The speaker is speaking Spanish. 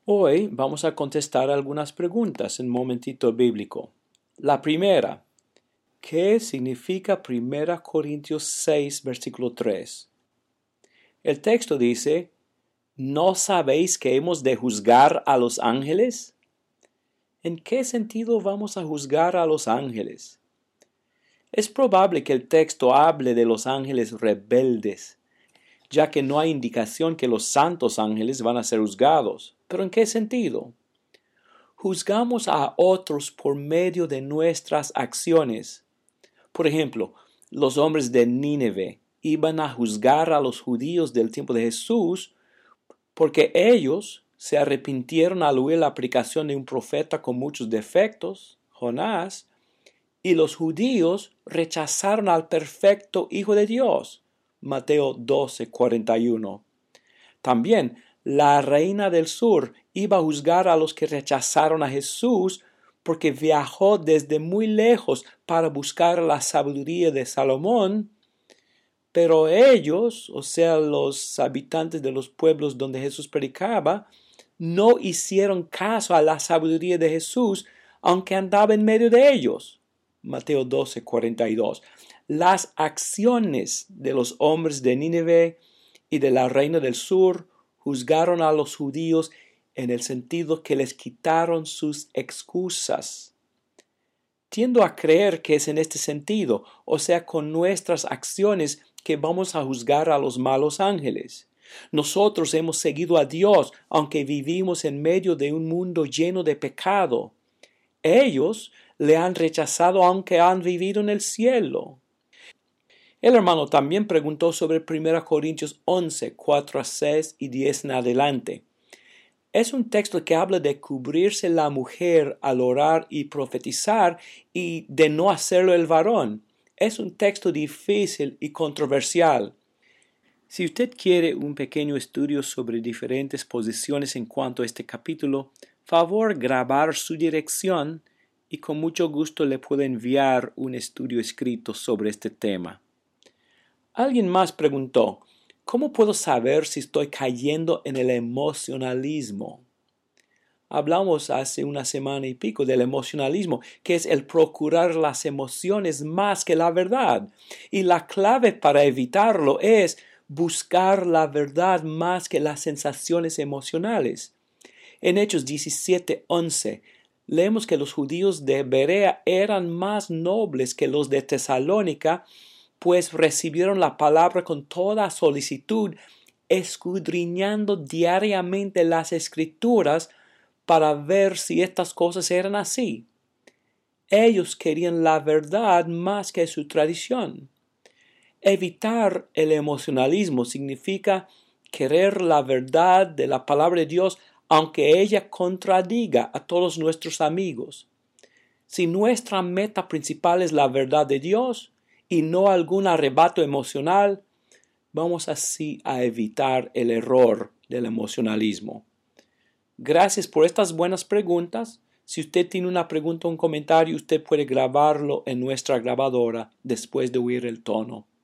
Hoy vamos a contestar algunas preguntas en Momentito Bíblico. La primera, ¿qué significa 1 Corintios 6, versículo 3? El texto dice, ¿no sabéis que hemos de juzgar a los ángeles? ¿En qué sentido vamos a juzgar a los ángeles? Es probable que el texto hable de los ángeles rebeldes, ya que no hay indicación que los santos ángeles van a ser juzgados. ¿Pero en qué sentido? Juzgamos a otros por medio de nuestras acciones. Por ejemplo, los hombres de Nínive iban a juzgar a los judíos del tiempo de Jesús porque ellos se arrepintieron al oír la aplicación de un profeta con muchos defectos, Jonás, y los judíos rechazaron al perfecto Hijo de Dios, Mateo 12:41. También la reina del sur iba a juzgar a los que rechazaron a Jesús porque viajó desde muy lejos para buscar la sabiduría de Salomón, pero ellos, o sea, los habitantes de los pueblos donde Jesús predicaba, no hicieron caso a la sabiduría de Jesús, aunque andaba en medio de ellos. Mateo 12:42. Las acciones de los hombres de Nínive y de la reina del sur juzgaron a los judíos en el sentido que les quitaron sus excusas. Tiendo a creer que es en este sentido, o sea, con nuestras acciones, que vamos a juzgar a los malos ángeles. Nosotros hemos seguido a Dios, aunque vivimos en medio de un mundo lleno de pecado. Ellos le han rechazado aunque han vivido en el cielo. El hermano también preguntó sobre 1 Corintios 11, 4 a 6 y 10 en adelante. Es un texto que habla de cubrirse la mujer al orar y profetizar y de no hacerlo el varón. Es un texto difícil y controversial. Si usted quiere un pequeño estudio sobre diferentes posiciones en cuanto a este capítulo, favor grabar su dirección y con mucho gusto le puedo enviar un estudio escrito sobre este tema. Alguien más preguntó, ¿cómo puedo saber si estoy cayendo en el emocionalismo? Hablamos hace una semana y pico del emocionalismo, que es el procurar las emociones más que la verdad. Y la clave para evitarlo es buscar la verdad más que las sensaciones emocionales. En Hechos 17:11 leemos que los judíos de Berea eran más nobles que los de Tesalónica, pues recibieron la palabra con toda solicitud, escudriñando diariamente las Escrituras para ver si estas cosas eran así. Ellos querían la verdad más que su tradición. Evitar el emocionalismo significa querer la verdad de la palabra de Dios, aunque ella contradiga a todos nuestros amigos. Si nuestra meta principal es la verdad de Dios y no algún arrebato emocional, vamos así a evitar el error del emocionalismo. Gracias por estas buenas preguntas. Si usted tiene una pregunta o un comentario, usted puede grabarlo en nuestra grabadora después de oír el tono.